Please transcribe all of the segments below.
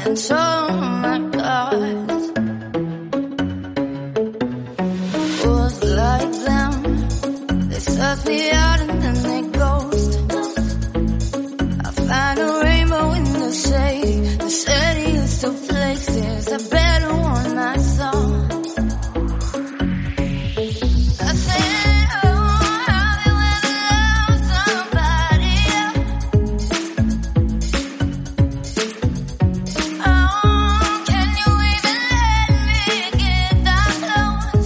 And so, my God, fools like them, they suck me out and then they ghost. I find a rainbow in the shade, the shadiest of places, a better one I saw. I said, oh, have you ever loved somebody else? Oh, can you even let me get that close?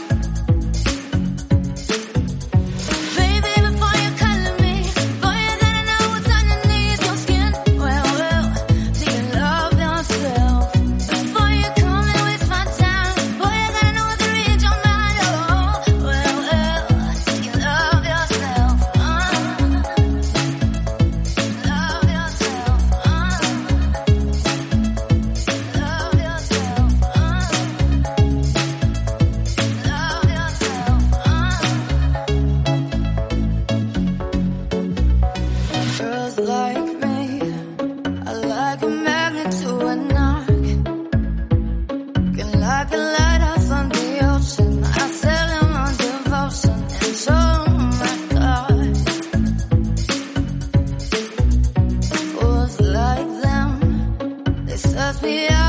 Baby, before you color me, boy, you gotta know what's underneath your skin. Well, do you love yourself? Before you come and waste my time, boy, you gotta know what's read your mind. Oh, well, do you love yourself? Love yourself. Love yourself. Love yourself. Girls like me, I like a magnet to a knock. Can like a lighthouse on the ocean. I sell them on devotion. And so, my God, fools like them, they suss me out.